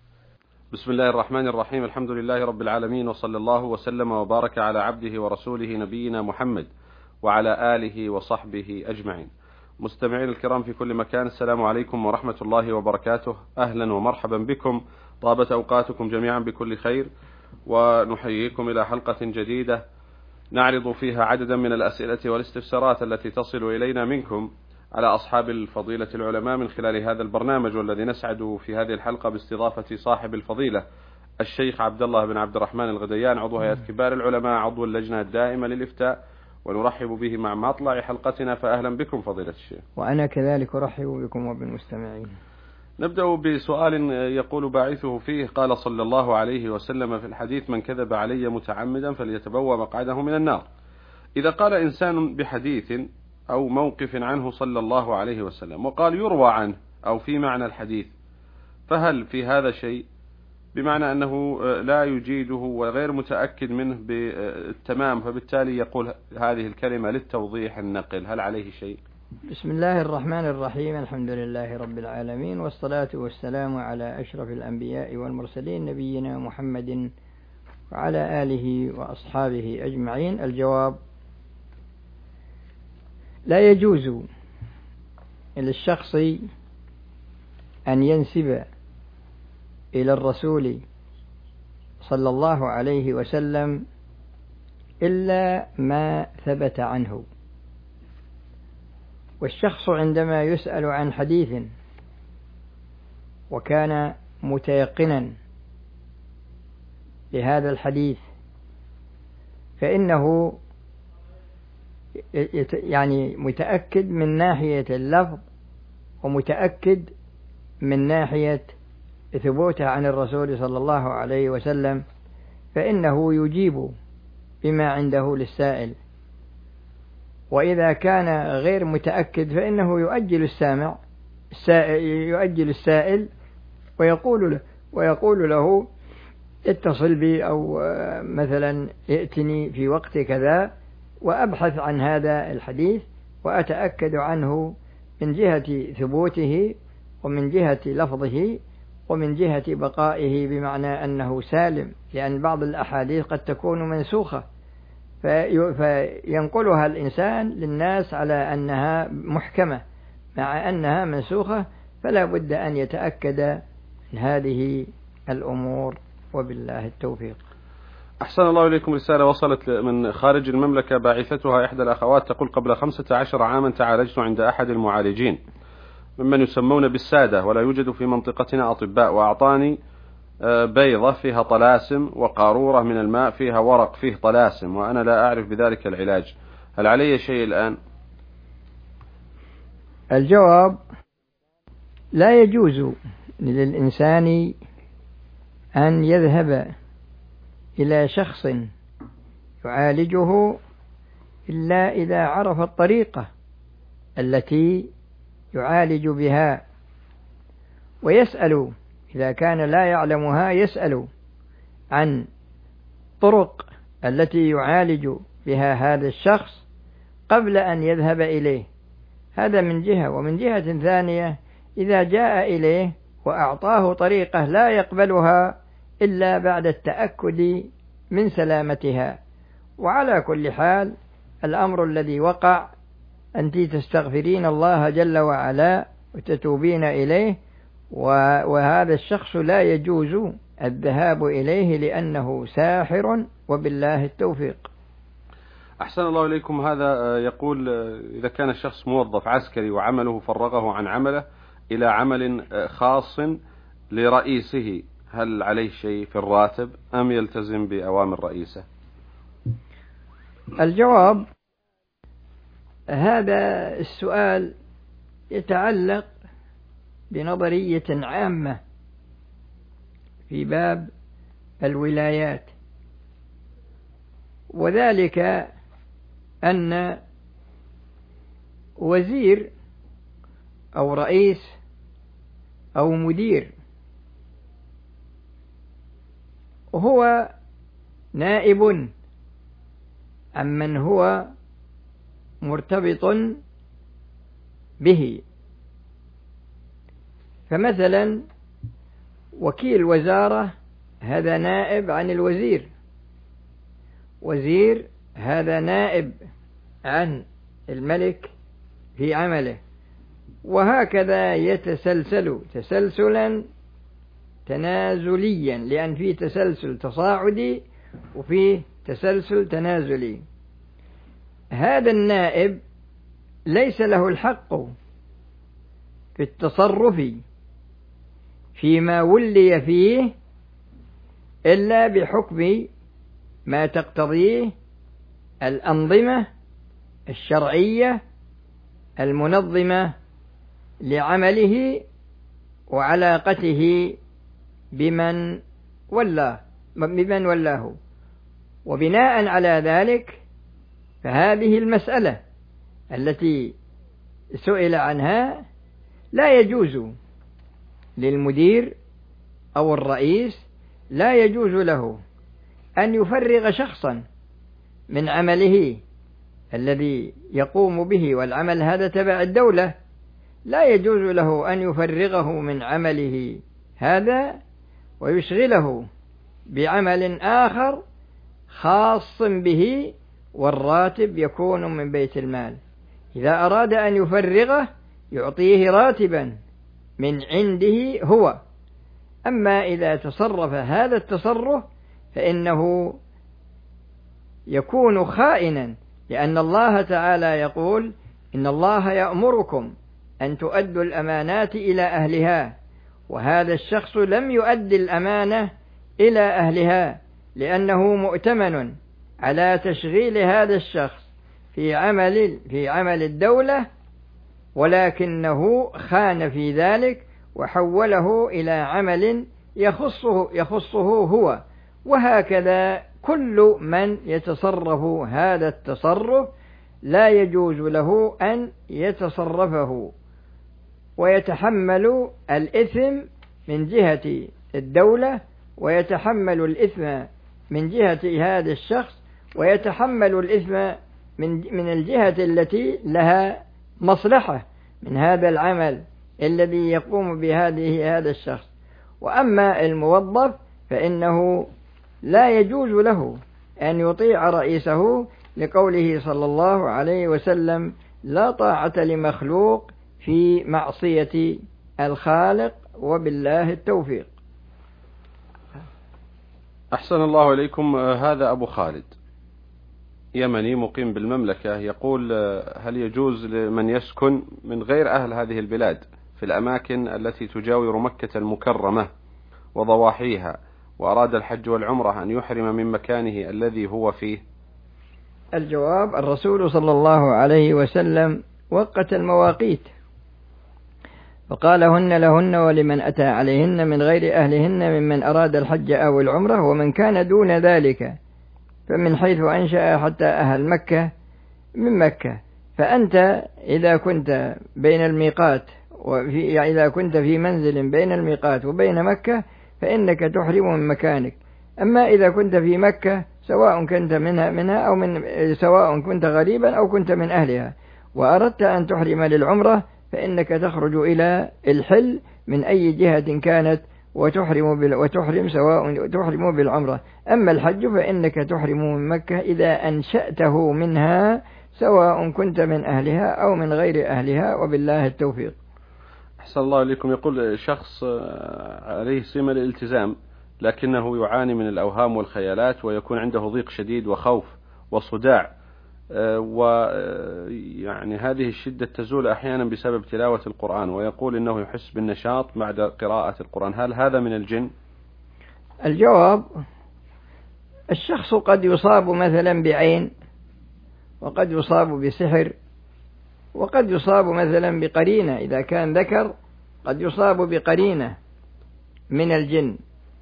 بسم الله الرحمن الرحيم. الحمد لله رب العالمين، وصلى الله وسلم وبارك على عبده ورسوله نبينا محمد وعلى آله وصحبه أجمعين. مستمعين الكرام في كل مكان، السلام عليكم ورحمة الله وبركاته. أهلا ومرحبا بكم، طابت أوقاتكم جميعا بكل خير، ونحييكم إلى حلقة جديدة نعرض فيها عددا من الأسئلة والاستفسارات التي تصل إلينا منكم على أصحاب الفضيلة العلماء من خلال هذا البرنامج، والذي نسعد في هذه الحلقة باستضافة صاحب الفضيلة الشيخ عبد الله بن عبد الرحمن الغديان، عضو هيئة كبار العلماء، عضو اللجنة الدائمة للإفتاء، ونرحب به مع مطلع حلقتنا. فأهلا بكم فضيلة الشيخ. وأنا كذلك أرحب بكم وبالمستمعين. نبدأ بسؤال يقول باعثه فيه: قال صلى الله عليه وسلم في الحديث: من كذب علي متعمدا فليتبوأ مقعده من النار. إذا قال إنسان بحديث أو موقف عنه صلى الله عليه وسلم وقال يروى عنه أو في معنى الحديث، فهل في هذا شيء، بمعنى أنه لا يجيده وغير متأكد منه بالتمام، فبالتالي يقول هذه الكلمة للتوضيح النقل، هل عليه شيء؟ بسم الله الرحمن الرحيم، الحمد لله رب العالمين، والصلاة والسلام على أشرف الأنبياء والمرسلين نبينا محمد وعلى آله وأصحابه أجمعين. الجواب: لا يجوز للشخص أن ينسب إلى الرسول صلى الله عليه وسلم إلا ما ثبت عنه. والشخص عندما يسأل عن حديث وكان متيقنا لهذا الحديث فإنه يعني متأكد من ناحية اللفظ ومتأكد من ناحية ثبوته عن الرسول صلى الله عليه وسلم، فإنه يجيب بما عنده للسائل. وإذا كان غير متأكد فإنه يؤجل السامع السائل يؤجل السائل ويقول له ويقول له اتصل بي، أو مثلا ائتني في وقت كذا وأبحث عن هذا الحديث وأتأكد عنه من جهة ثبوته ومن جهة لفظه ومن جهة بقائه، بمعنى أنه سالم، لأن بعض الأحاديث قد تكون منسوخة فينقلها الإنسان للناس على أنها محكمة مع أنها منسوخة، فلا بد أن يتأكد من هذه الأمور، وبالله التوفيق. أحسن الله إليكم. رسالة وصلت من خارج المملكة باعثتها إحدى الأخوات تقول: قبل خمسة عشر عاما تعالجت عند أحد المعالجين ممن يسمون بالسادة، ولا يوجد في منطقتنا أطباء، وأعطاني بيضة فيها طلاسم وقارورة من الماء فيها ورق فيه طلاسم، وأنا لا أعرف بذلك العلاج، هل علي شيء الآن؟ الجواب: لا يجوز للإنسان أن يذهب إلى شخص يعالجه إلا إذا عرف الطريقة التي يعالج بها، ويسأل إذا كان لا يعلمها، يسأل عن طرق التي يعالج بها هذا الشخص قبل أن يذهب إليه. هذا من جهة. ومن جهة ثانية، إذا جاء إليه وأعطاه طريقة لا يقبلها إلا بعد التأكد من سلامتها. وعلى كل حال الأمر الذي وقع أنت تستغفرين الله جل وعلا وتتوبين إليه، وهذا الشخص لا يجوز الذهاب إليه لأنه ساحر، وبالله التوفيق. أحسن الله إليكم. هذا يقول: إذا كان الشخص موظف عسكري وعمله فرغه عن عمله إلى عمل خاص لرئيسه، هل عليه شيء في الراتب أم يلتزم بأوامر رئيسه؟ الجواب: هذا السؤال يتعلق بنظرية عامة في باب الولايات، وذلك أن وزير أو رئيس أو مدير هو نائب عمن هو مرتبط به. فمثلا وكيل وزارة هذا نائب عن الوزير، وزير هذا نائب عن الملك في عمله، وهكذا يتسلسل تسلسلا تنازليا، لأن فيه تسلسل تصاعدي وفيه تسلسل تنازلي. هذا النائب ليس له الحق في التصرف فيما ولي فيه إلا بحكم ما تقتضيه الأنظمة الشرعية المنظمة لعمله وعلاقته بمن ولاه بمن ولاه. وبناء على ذلك فهذه المسألة التي سئل عنها لا يجوز للمدير أو الرئيس لا يجوز له أن يفرغ شخصا من عمله الذي يقوم به، والعمل هذا تبع الدولة، لا يجوز له أن يفرغه من عمله هذا ويشغله بعمل آخر خاص به، والراتب يكون من بيت المال. إذا أراد أن يفرغه يعطيه راتبا من عنده هو. أما إذا تصرف هذا التصرف فإنه يكون خائنا، لأن الله تعالى يقول: إن الله يأمركم أن تؤدوا الأمانات إلى أهلها. وهذا الشخص لم يؤدي الأمانة إلى أهلها لأنه مؤتمن على تشغيل هذا الشخص في عمل في عمل الدولة، ولكنه خان في ذلك وحوله إلى عمل يخصه يخصه هو. وهكذا كل من يتصرف هذا التصرف لا يجوز له أن يتصرفه ويتحمل الإثم من جهة الدولة، ويتحمل الإثم من جهة هذا الشخص، ويتحمل الإثم من من الجهة التي لها مصلحة من هذا العمل الذي يقوم بهذه هذا الشخص. وأما الموظف فإنه لا يجوز له أن يطيع رئيسه، لقوله صلى الله عليه وسلم: لا طاعة لمخلوق في معصية الخالق، وبالله التوفيق. أحسن الله إليكم. هذا أبو خالد يمني مقيم بالمملكة، يقول: هل يجوز لمن يسكن من غير أهل هذه البلاد في الأماكن التي تجاور مكة المكرمة وضواحيها وأراد الحج والعمرة أن يحرم من مكانه الذي هو فيه؟ الجواب: الرسول صلى الله عليه وسلم وقت المواقيت فقال: هن لهن ولمن أتى عليهن من غير أهلهن ممن أراد الحج أو العمرة، ومن كان دون ذلك فمن حيث أنشأ حتى أهل مكة من مكة. فأنت إذا كنت بين الميقات وفي يعني إذا كنت في منزل بين الميقات وبين مكة فإنك تحرم من مكانك. أما إذا كنت في مكة سواء كنت منها منها أو من سواء كنت غريبا أو كنت من أهلها وأردت أن تحرم للعمرة فإنك تخرج إلى الحل من أي جهة كانت وتحرم بال وتحرم سواء تحرم بالعمرة. أما الحج فإنك تحرم من مكة إذا أنشأته منها سواء كنت من أهلها أو من غير أهلها، وبالله التوفيق. أحسن الله إليكم. يقول شخص عليه سمة الالتزام لكنه يعاني من الأوهام والخيالات، ويكون عنده ضيق شديد وخوف وصداع، ويعني هذه الشدة تزول أحيانا بسبب تلاوة القرآن، ويقول إنه يحس بالنشاط بعد قراءة القرآن. هل هذا من الجن؟ الجواب: الشخص قد يصاب مثلا بعين، وقد يصاب بسحر، وقد يصاب مثلا بقرينة. إذا كان ذكر قد يصاب بقرينة من الجن.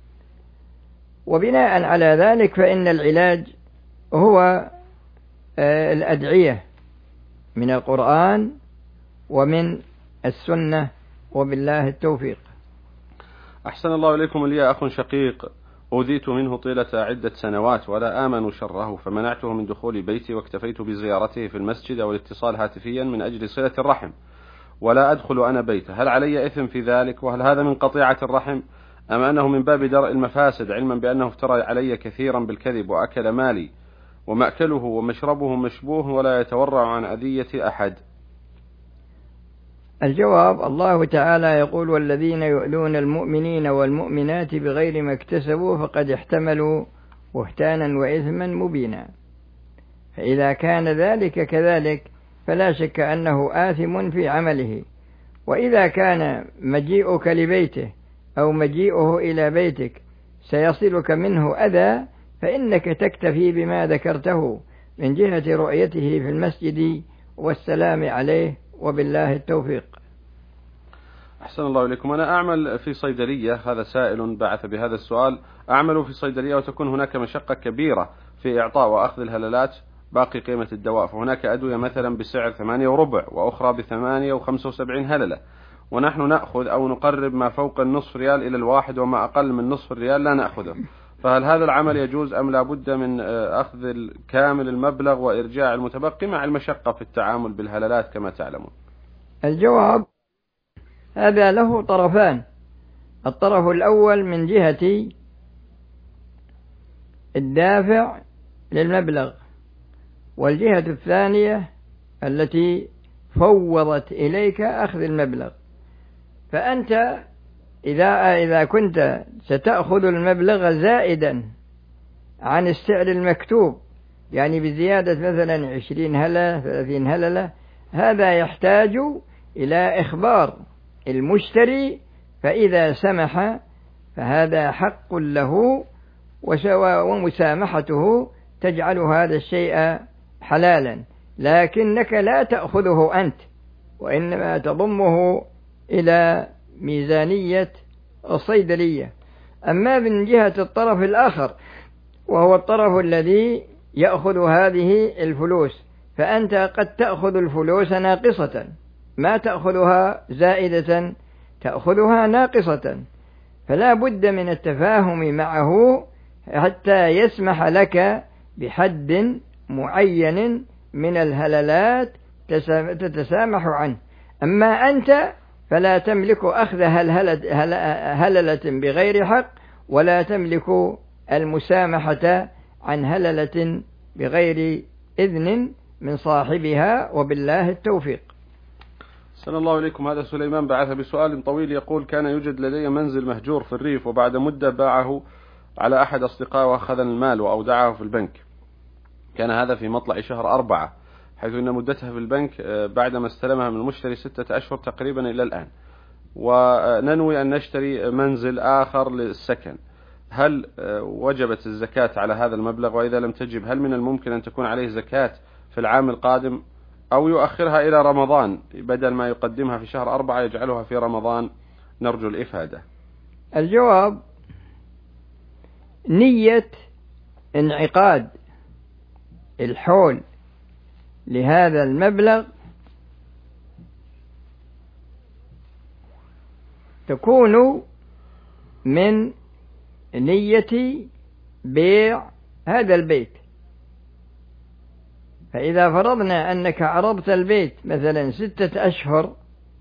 وبناء على ذلك فإن العلاج هو الأدعية من القرآن ومن السنة، وبالله التوفيق. أحسن الله إليكم. لي أخ شقيق أوذيت منه طيلة عدة سنوات ولا آمن شره، فمنعته من دخول بيتي واكتفيت بزيارته في المسجد أو الاتصال هاتفيا من أجل صلة الرحم، ولا أدخل أنا بيته. هل علي إثم في ذلك؟ وهل هذا من قطيعة الرحم أم أنه من باب درء المفاسد، علما بأنه افترى علي كثيرا بالكذب وأكل مالي ومأكله ومشربه مشبوه ولا يتورع عن أذية أحد؟ الجواب: الله تعالى يقول: والذين يؤذون المؤمنين والمؤمنات بغير ما اكتسبوا فقد احتملوا بهتانا وإثما مبينا. فإذا كان ذلك كذلك فلا شك أنه آثم في عمله. وإذا كان مجيئك لبيته أو مجيئه إلى بيتك سيصلك منه أذى فإنك تكتفي بما ذكرته من جهة رؤيته في المسجد والسلام عليه، وبالله التوفيق. أحسن الله إليكم. أنا أعمل في صيدلية، هذا سائل بعث بهذا السؤال، أعمل في صيدلية وتكون هناك مشقة كبيرة في إعطاء وأخذ الهلالات باقي قيمة الدواء، فهناك أدوية مثلا بسعر ثمانية وربع وأخرى بثمانية وخمسة وسبعين هللة، ونحن نأخذ أو نقرب ما فوق النصف ريال إلى الواحد، وما أقل من نصف الريال لا نأخذه. فهل هذا العمل يجوز أم لا بد من أخذ كامل المبلغ وإرجاع المتبقي مع المشقة في التعامل بالهلالات كما تعلمون؟ الجواب هذا له طرفان. الطرف الأول من جهة الدافع للمبلغ، والجهة الثانية التي فوضت إليك أخذ المبلغ. فأنت إذا إذا كنت ستأخذ المبلغ زائدا عن السعر المكتوب، يعني بزيادة مثلا عشرين هللة ثلاثين هللة، هذا يحتاج إلى إخبار المشتري، فإذا سمح فهذا حق له، ومسامحته تجعل هذا الشيء حلالا، لكنك لا تأخذه أنت، وإنما تضمه إلى ميزانية الصيدلية. أما من جهة الطرف الآخر وهو الطرف الذي يأخذ هذه الفلوس، فأنت قد تأخذ الفلوس ناقصة، ما تأخذها زائدة، تأخذها ناقصة، فلا بد من التفاهم معه حتى يسمح لك بحد معين من الهللات تتسامح عنه. أما أنت فلا تملك أخذ هللة بغير حق، ولا تملك المسامحة عن هللة بغير إذن من صاحبها، وبالله التوفيق. صلى الله عليكم. هذا سليمان بعث بسؤال طويل يقول: كان يوجد لدي منزل مهجور في الريف، وبعد مدة باعه على أحد أصدقائه وأخذ المال وأودعه في البنك. كان هذا في مطلع شهر أربعة، حيث أن مدتها في البنك بعدما استلمها من المشتري ستة أشهر تقريبا إلى الآن، وننوي أن نشتري منزل آخر للسكن. هل وجبت الزكاة على هذا المبلغ؟ وإذا لم تجب هل من الممكن أن تكون عليه زكاة في العام القادم، أو يؤخرها إلى رمضان بدل ما يقدمها في شهر أربعة يجعلها في رمضان؟ نرجو الإفادة. الجواب: نية انعقاد الحول لهذا المبلغ تكون من نية بيع هذا البيت. فإذا فرضنا أنك عرضت البيت مثلا ستة أشهر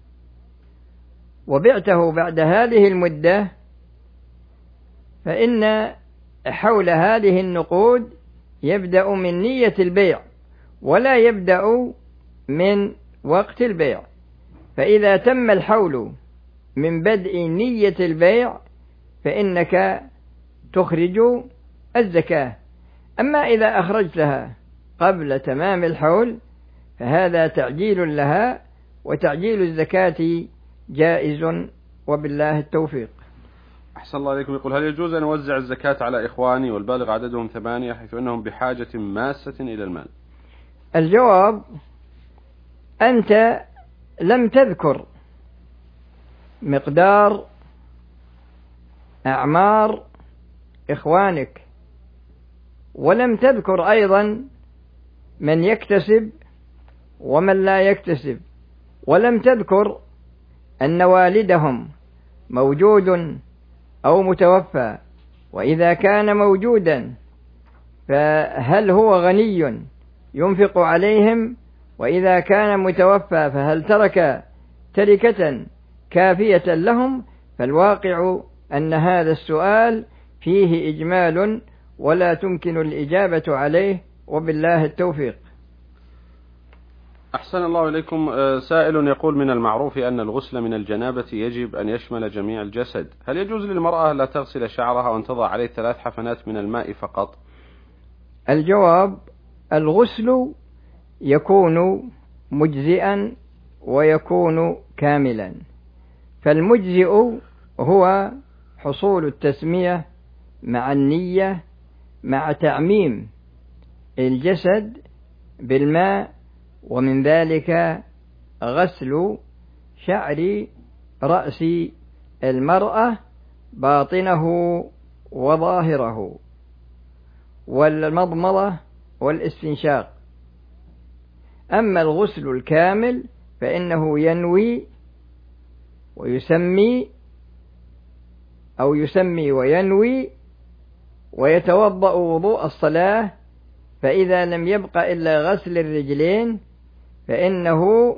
وبعته بعد هذه المدة، فإن حول هذه النقود يبدأ من نية البيع ولا يبدأ من وقت البيع. فإذا تم الحول من بدء نية البيع فإنك تخرج الزكاة. أما إذا أخرجتها قبل تمام الحول فهذا تعجيل لها، وتعجيل الزكاة جائز، وبالله التوفيق. أحسن الله عليكم. يقول: هل يجوز أن أوزع الزكاة على إخواني والبالغ عددهم ثمانية، حيث أنهم بحاجة ماسة إلى المال؟ الجواب: أنت لم تذكر مقدار أعمار إخوانك، ولم تذكر أيضا من يكتسب ومن لا يكتسب، ولم تذكر أن والدهم موجود أو متوفى، وإذا كان موجودا فهل هو غني ينفق عليهم، وإذا كان متوفى فهل ترك تركة كافية لهم. فالواقع أن هذا السؤال فيه إجمال ولا تمكن الإجابة عليه، وبالله التوفيق. أحسن الله إليكم. سائل يقول: من المعروف أن الغسل من الجنابة يجب أن يشمل جميع الجسد، هل يجوز للمرأة لا تغسل شعرها وأن تضع عليه ثلاث حفنات من الماء فقط؟ الجواب: الغسل يكون مجزئا ويكون كاملا، فالمجزئ هو حصول التسمية مع النية مع تعميم الجسد بالماء، ومن ذلك غسل شعر رأس المرأة باطنه وظاهره، والمضمضة والاستنشاق. أما الغسل الكامل فإنه ينوي ويسمي أو يسمي وينوي ويتوضأ وضوء الصلاة، فإذا لم يبق إلا غسل الرجلين فإنه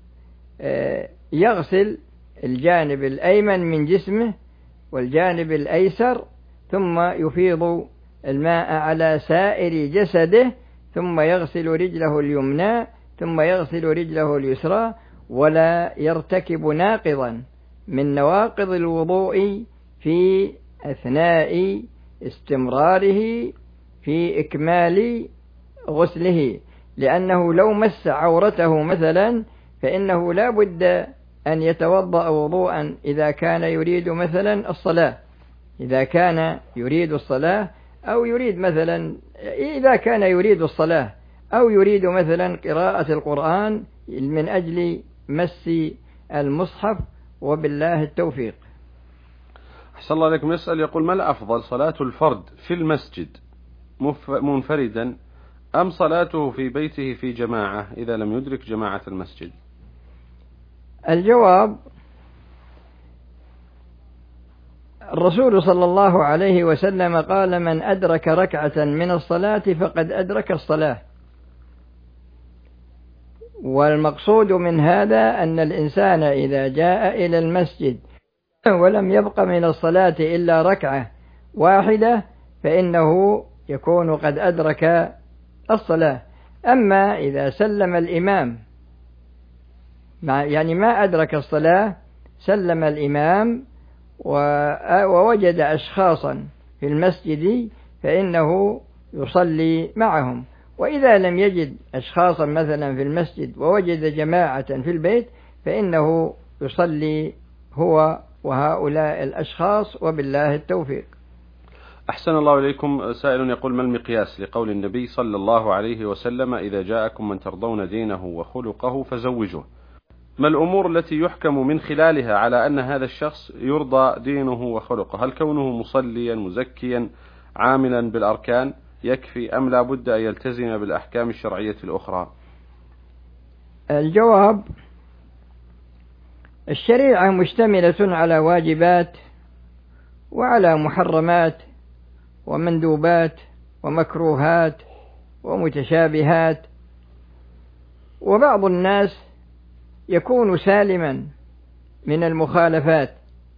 يغسل الجانب الأيمن من جسمه والجانب الأيسر، ثم يفيض الماء على سائر جسده، ثم يغسل رجله اليمنى ثم يغسل رجله اليسرى، ولا يرتكب ناقضا من نواقض الوضوء في أثناء استمراره في إكمال غسله، لأنه لو مس عورته مثلا فإنه لا بد أن يتوضأ وضوءا إذا كان يريد مثلا الصلاة، إذا كان يريد الصلاة أو يريد مثلا إذا كان يريد الصلاة أو يريد مثلا قراءة القرآن من أجل مس المصحف، وبالله التوفيق. أحسن الله عليكم. يسأل يقول: ما الأفضل، صلاة الفرد في المسجد منفردا أم صلاته في بيته في جماعة إذا لم يدرك جماعة المسجد؟ الجواب: الرسول صلى الله عليه وسلم قال: من أدرك ركعة من الصلاة فقد أدرك الصلاة. والمقصود من هذا أن الإنسان إذا جاء إلى المسجد ولم يبق من الصلاة إلا ركعة واحدة فإنه يكون قد أدرك الصلاة. أما إذا سلم الإمام يعني ما أدرك الصلاة، سلم الإمام ووجد أشخاصا في المسجد فإنه يصلي معهم، وإذا لم يجد أشخاصا مثلا في المسجد ووجد جماعة في البيت فإنه يصلي هو وهؤلاء الأشخاص، وبالله التوفيق. أحسن الله إليكم. سائل يقول: ما المقياس لقول النبي صلى الله عليه وسلم: إذا جاءكم من ترضون دينه وخلقه فزوجوه؟ ما الأمور التي يحكم من خلالها على أن هذا الشخص يرضى دينه وخلقه؟ هل كونه مصليا مزكيا عاملا بالأركان يكفي أم لا بد أن يلتزم بالأحكام الشرعية الأخرى؟ الجواب: الشريعة مشتملة على واجبات وعلى محرمات ومندوبات ومكروهات ومتشابهات، وبعض الناس يكون سالما من المخالفات،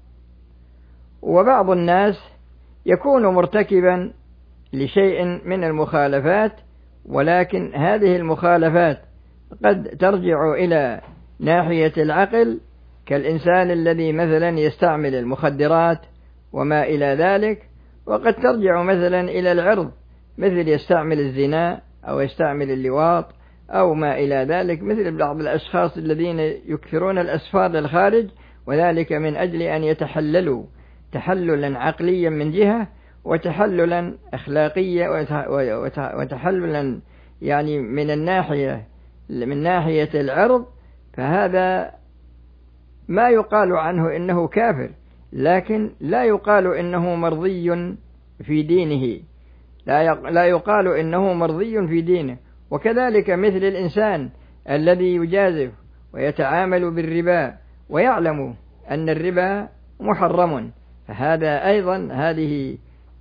وبعض الناس يكون مرتكبا لشيء من المخالفات، ولكن هذه المخالفات قد ترجع إلى ناحية العقل، كالإنسان الذي مثلا يستعمل المخدرات وما إلى ذلك، وقد ترجع مثلا إلى العرض، مثل يستعمل الزنا أو يستعمل اللواط أو ما إلى ذلك، مثل بعض الأشخاص الذين يكثرون الأسفار للخارج، وذلك من أجل أن يتحللوا تحللا عقليا من جهة، وتحللا أخلاقيا، وتحللا يعني من الناحية من ناحية العرض، فهذا ما يقال عنه إنه كافر، لكن لا يقال إنه مرضي في دينه، لا يقال إنه مرضي في دينه. وكذلك مثل الإنسان الذي يجازف ويتعامل بالربا ويعلم أن الربا محرم، فهذا أيضا هذه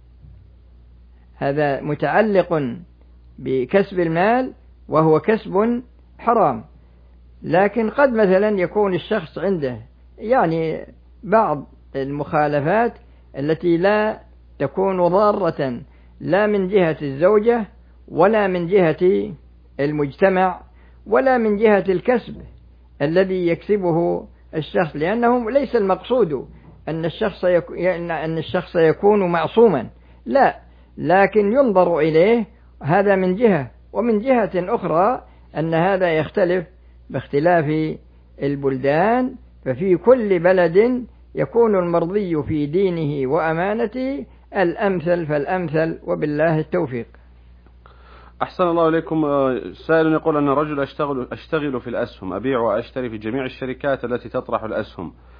هذا متعلق بكسب المال وهو كسب حرام. لكن قد مثلا يكون الشخص عنده يعني بعض المخالفات التي لا تكون ضارة لا من جهة الزوجة ولا من جهة المجتمع ولا من جهة الكسب الذي يكسبه الشخص، لأنه ليس المقصود أن الشخص أن الشخص يكون معصوما، لا، لكن ينظر إليه هذا من جهة، ومن جهة أخرى أن هذا يختلف باختلاف البلدان، ففي كل بلد يكون المرضي في دينه وأمانته الأمثل فالأمثل، وبالله التوفيق. أحسن الله إليكم. سائل يقول: أن رجل أشتغل, أشتغل في الأسهم، أبيع وأشتري في جميع الشركات التي تطرح الأسهم،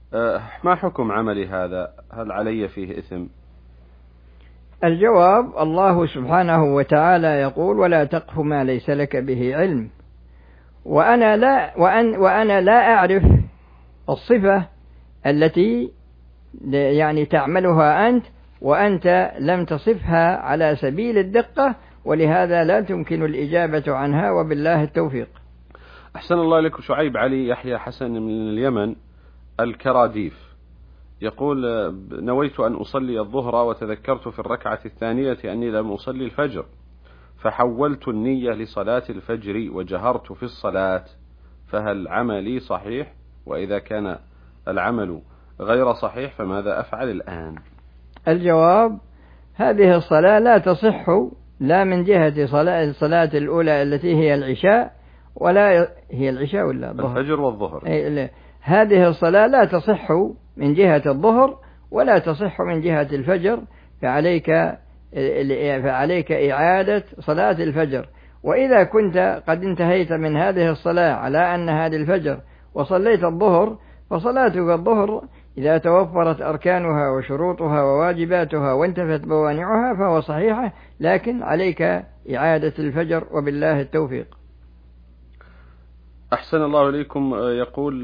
ما حكم عملي هذا؟ هل علي فيه إثم؟ الجواب: الله سبحانه وتعالى يقول: ولا تقف ما ليس لك به علم. وأنا لا, وأن وأنا لا أعرف الصفة التي يعني تعملها أنت، وأنت لم تصفها على سبيل الدقة، ولهذا لا تمكن الإجابة عنها، وبالله التوفيق. أحسن الله لك. شعيب علي يحيى حسن من اليمن الكراديف يقول: نويت أن أصلي الظهر وتذكرت في الركعة الثانية أني لم أصلي الفجر، فحولت النية لصلاة الفجر وجهرت في الصلاة، فهل عملي صحيح؟ وإذا كان العمل غير صحيح فماذا أفعل الآن؟ الجواب: هذه الصلاة لا تصح لا من جهة صلاة الصلاة الأولى التي هي العشاء، ولا هي العشاء ولا الظهر؟ الفجر والظهر. هذه الصلاة لا تصح من جهة الظهر ولا تصح من جهة الفجر، فعليك فعليك إعادة صلاة الفجر. وإذا كنت قد انتهيت من هذه الصلاة على أنها للفجر وصليت الظهر، فصلاتك الظهر إذا توفرت أركانها وشروطها وواجباتها وانتفت موانعها فهو صحيحة، لكن عليك إعادة الفجر، وبالله التوفيق. أحسن الله إليكم. يقول: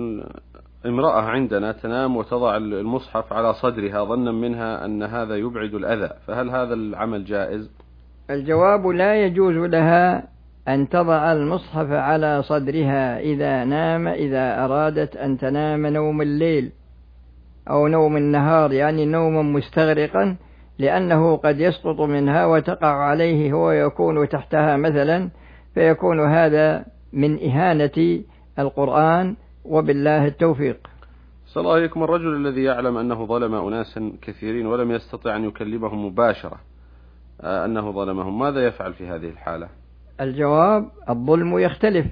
امرأة عندنا تنام وتضع المصحف على صدرها ظنا منها أن هذا يبعد الأذى، فهل هذا العمل جائز؟ الجواب: لا يجوز لها أن تضع المصحف على صدرها إذا نام إذا أرادت أن تنام نوم الليل أو نوم النهار، يعني نوما مستغرقا، لأنه قد يسقط منها وتقع عليه هو يكون تحتها مثلا، فيكون هذا من إهانة القرآن، وبالله التوفيق. صلى الله عليكم. الرجل الذي يعلم أنه ظلم أناسا كثيرين ولم يستطع أن يكلمهم مباشرة أنه ظلمهم، ماذا يفعل في هذه الحالة؟ الجواب: الظلم يختلف،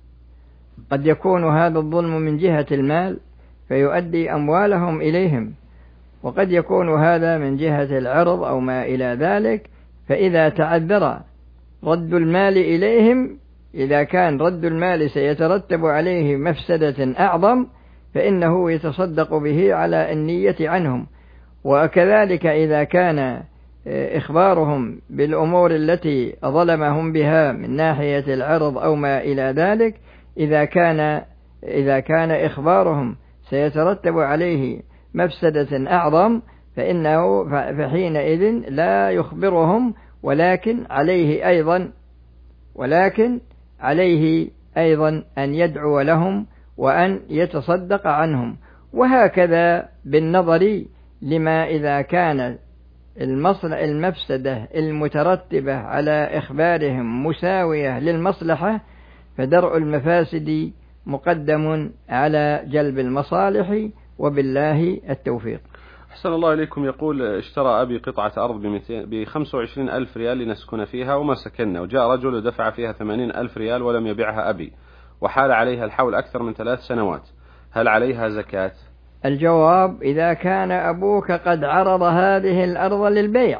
قد يكون هذا الظلم من جهة المال فيؤدي أموالهم إليهم، وقد يكون هذا من جهة العرض أو ما إلى ذلك، فإذا تعذر رد المال إليهم، إذا كان رد المال سيترتب عليه مفسدة أعظم، فإنه يتصدق به على النية عنهم. وكذلك إذا كان إخبارهم بالأمور التي ظلمهم بها من ناحية العرض أو ما إلى ذلك، إذا كان إذا كان إخبارهم سيترتب عليه مفسدة أعظم، فإنه فحينئذ لا يخبرهم، ولكن عليه أيضا ولكن عليه أيضا أن يدعو لهم وأن يتصدق عنهم. وهكذا بالنظر لما إذا كان المفسدة المترتبة على إخبارهم مساوية للمصلحة، فدرء المفاسد مقدم على جلب المصالح، وبالله التوفيق. أحسن الله إليكم. يقول: اشترى أبي قطعة أرض بخمسة وعشرين ألف ريال لنسكن فيها وما سكننا، وجاء رجل ودفع فيها ثمانين ألف ريال ولم يبيعها أبي، وحال عليها الحول أكثر من ثلاث سنوات، هل عليها زكاة؟ الجواب: إذا كان أبوك قد عرض هذه الأرض للبيع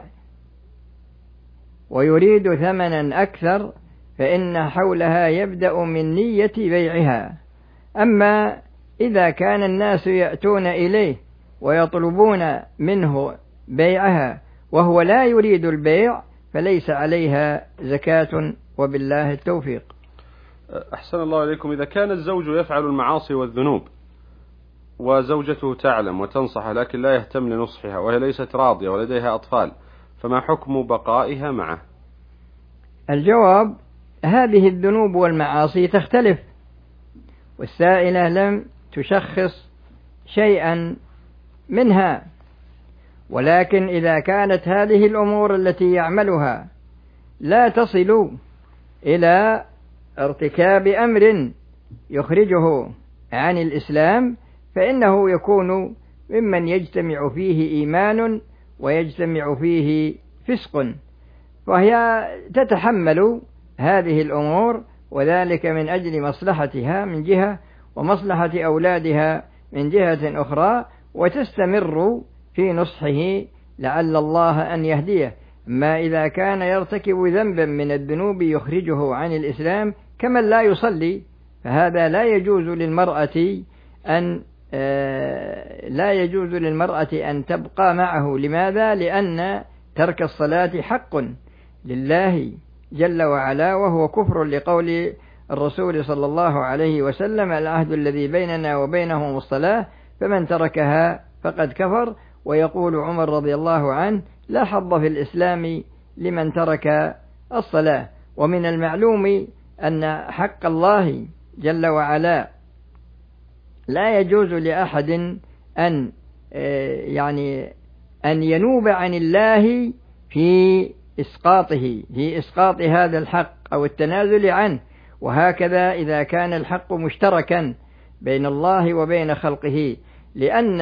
ويريد ثمنا أكثر، فإن حولها يبدأ من نية بيعها. أما إذا كان الناس يأتون إليه ويطلبون منه بيعها وهو لا يريد البيع، فليس عليها زكاة، وبالله التوفيق. أحسن الله إليكم. إذا كان الزوج يفعل المعاصي والذنوب وزوجته تعلم وتنصح لكن لا يهتم لنصحها، وهي ليست راضية ولديها أطفال، فما حكم بقائها معه؟ الجواب: هذه الذنوب والمعاصي تختلف، والسائلة لم تشخص شيئا منها، ولكن إذا كانت هذه الأمور التي يعملها لا تصل إلى ارتكاب أمر يخرجه عن الإسلام، فإنه يكون ممن يجتمع فيه إيمان ويجتمع فيه فسق، وهي تتحمل هذه الأمور، وذلك من أجل مصلحتها من جهة ومصلحة أولادها من جهة أخرى، وتستمر في نصحه لعل الله أن يهديه. ما إذا كان يرتكب ذنبا من الذنوب يخرجه عن الإسلام كمن لا يصلي، فهذا لا يجوز للمرأة أن لا يجوز للمرأة أن تبقى معه. لماذا؟ لأن ترك الصلاة حق لله جل وعلا، وهو كفر لقول الرسول صلى الله عليه وسلم: العهد الذي بيننا وبينهم الصلاة فمن تركها فقد كفر. ويقول عمر رضي الله عنه: لا حظ في الإسلام لمن ترك الصلاة. ومن المعلوم أن حق الله جل وعلا لا يجوز لأحد أن يعني أن ينوب عن الله في إسقاطه في إسقاط هذا الحق أو التنازل عنه. وهكذا إذا كان الحق مشتركا بين الله وبين خلقه، لأن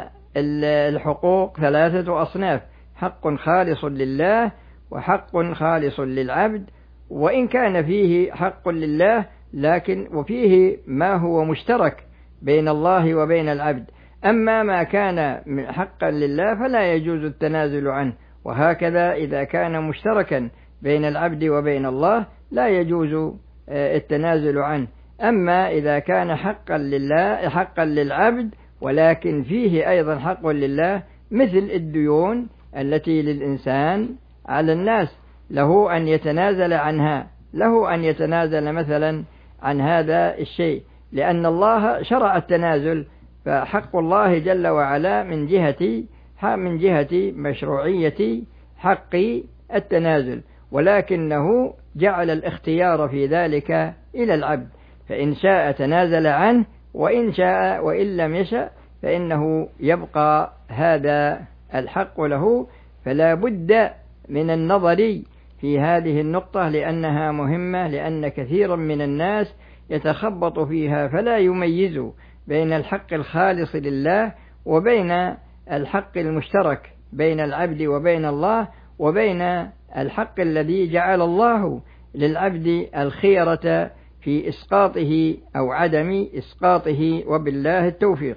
الحقوق ثلاثة أصناف: حق خالص لله، وحق خالص للعبد، وإن كان فيه حق لله لكن وفيه ما هو مشترك بين الله وبين العبد. أما ما كان حقا لله فلا يجوز التنازل عنه، وهكذا إذا كان مشتركا بين العبد وبين الله لا يجوز التنازل عنه. أما إذا كان حقا لله حقا للعبد ولكن فيه أيضا حق لله، مثل الديون التي للإنسان على الناس، له أن يتنازل عنها، له أن يتنازل مثلا عن هذا الشيء، لأن الله شرع التنازل. فحق الله جل وعلا من جهة من جهة مشروعية حق التنازل، ولكنه جعل الاختيار في ذلك إلى العبد، فإن شاء تنازل عنه، وإن شاء وإن لم يشأ فإنه يبقى هذا الحق له. فلا بد من النظر في هذه النقطة لأنها مهمة، لأن كثيرا من الناس يتخبط فيها فلا يميز بين الحق الخالص لله وبين الحق المشترك بين العبد وبين الله، وبين الحق الذي جعل الله للعبد الخيرة في إسقاطه أو عدم إسقاطه، وبالله التوفيق.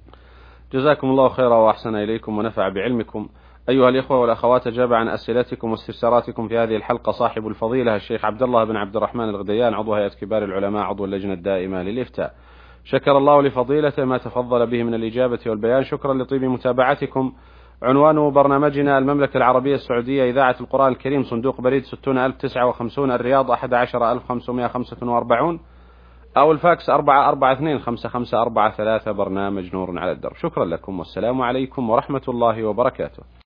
جزاكم الله خيرا وأحسن إليكم ونفع بعلمكم. أيها الإخوة والأخوات، أجاب عن أسئلتكم واستفساراتكم في هذه الحلقة صاحب الفضيلة الشيخ عبد الله بن عبد الرحمن الغديان، عضو هيئة كبار العلماء، عضو اللجنة الدائمة للإفتاء. شكر الله لفضيلته ما تفضل به من الإجابة والبيان. شكرا لطيب متابعتكم. عنوان برنامجنا: المملكة العربية السعودية، إذاعة القرآن الكريم، صندوق بريد ستون ألف وتسعة وخمسين، الرياض أحد عشر ألف وخمسمائة وخمسة وأربعين، أو الفاكس أربعة أربعة اثنين خمسة خمسة أربعة ثلاثة. برنامج نور على الدرب. شكرا لكم، والسلام عليكم ورحمة الله وبركاته.